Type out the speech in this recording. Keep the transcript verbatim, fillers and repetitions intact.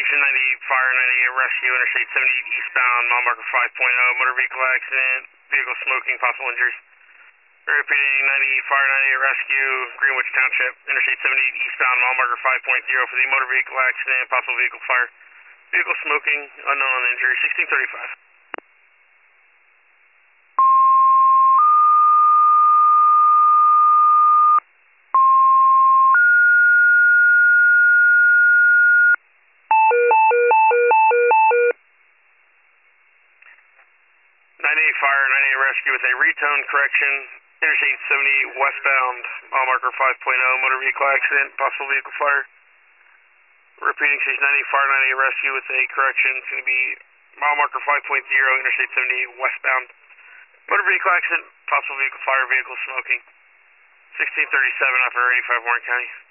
Station ninety-eight Fire, ninety-eight Rescue, Interstate seventy-eight eastbound, mile marker five point oh, motor vehicle accident, vehicle smoking, possible injuries. Repeating ninety-eight Fire, ninety-eight Rescue, Greenwich Township, Interstate seventy-eight eastbound, mile marker five point oh for the motor vehicle accident, possible vehicle fire. Vehicle smoking, unknown on injury, sixteen thirty-five. ninety-eight Fire, ninety-eight Rescue with a retone correction, Interstate seventy-eight westbound, mile marker five point oh, motor vehicle accident, possible vehicle fire. Repeating Station ninety-eight Fire, ninety-eight Rescue with a correction, it's going to be mile marker five point oh, Interstate seventy-eight westbound, motor vehicle accident, possible vehicle fire, vehicle smoking. sixteen thirty-seven, Operator eighty-five, Warren County.